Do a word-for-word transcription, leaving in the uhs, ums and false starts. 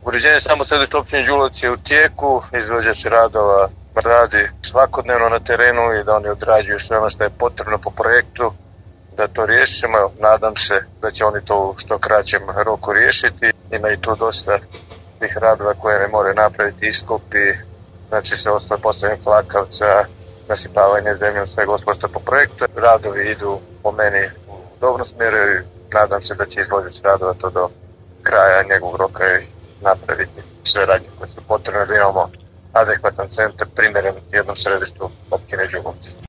Uređenje samo središte općine Đulovac je u tijeku, izvođač radova radi svakodnevno na terenu i da oni odrađuju sve ono što je potrebno po projektu da to riješimo. Nadam se da će oni to u što kraćem roku riješiti. Ima i tu dosta tih radova koje ne moraju napraviti, iskopi, znači sve ostalo postavljanje flakavca, nasipavanje zemljom, sve gospodstvo po projektu. Radovi idu po meni u dobrom smjeru i nadam se da će izvođač radova to do kraja njegovog roka i napraviti sve radnje koje su potrebne da imamo adekvatan centar primjeren jednom središtu općine Đulovac.